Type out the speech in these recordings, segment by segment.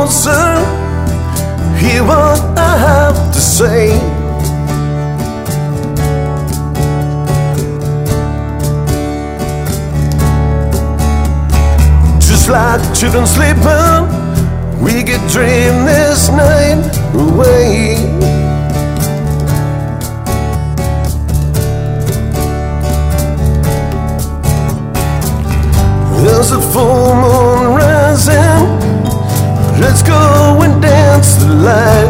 closer, hear what I have to say. Just like children sleeping, we could dream this night away. There's a full moon rising, let's go and dance the light.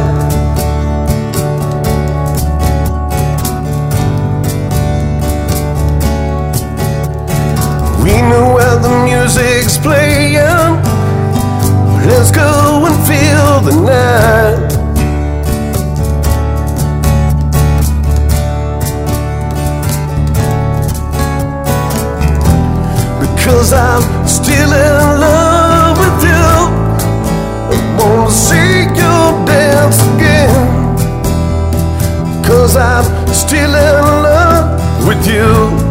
We know where the music's playing, let's go and feel the night. Because I'm still in love with you, I wanna see you dance again. Cause I'm still in love with you.